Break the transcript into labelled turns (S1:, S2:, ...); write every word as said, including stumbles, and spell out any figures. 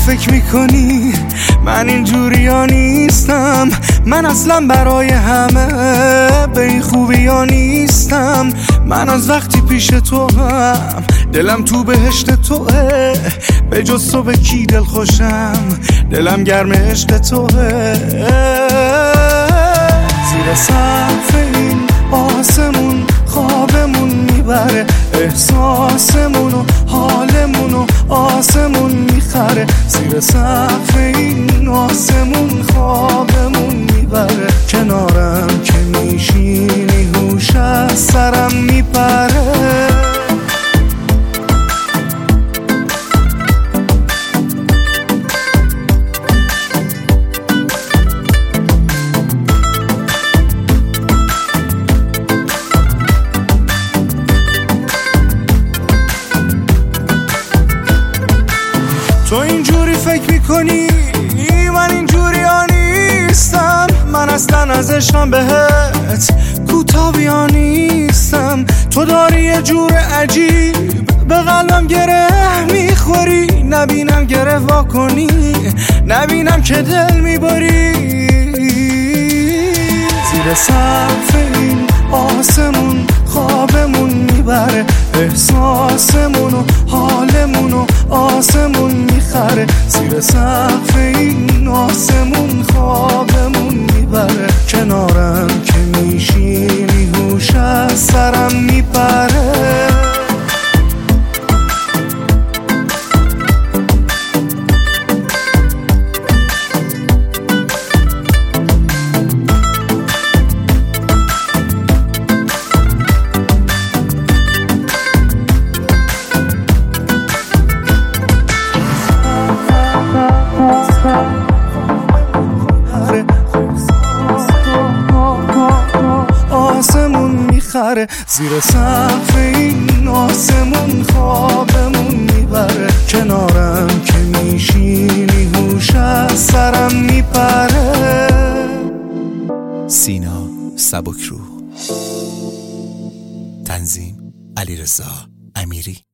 S1: فکر میکنی من اینجوری ها نیستم، من اصلا برای همه به این خوبی ها نیستم. من از وقتی پیش تو هم دلم تو بهشت توه، به جز تو به کی دل خوشم، دلم گرم عشق توه. زیر سقف این آسمون خوابمون میبره، احساسمون و حالمون و آسمون میخره. زیر سقف این آسمون خوابمون میبره، کنارم که میشینی هوش از سرم میپره. تو اینجوری فکر میکنی من اینجوری ها نیستم، من اصلا از عشقم بهت کوتاهی ها نیستم. تو داری یه جور عجیب به قلبم گره میخوری، نبینم گره وا کنی، نبینم که دل میبری. زیر سقف این آسمون خوابمون میبره، احساسمون و حالمون و آسمون میخره. زیر سقف این آسمون خوابمون میبره، کنارم که میشینی هوش از سرم میپره. آسمون میخره، زیر سقف این آسمون خوابمون میبره، کنارم که میشینی هوش از سرم میپره.
S2: سینا سبکروح، تنظیم علیرضا امیری.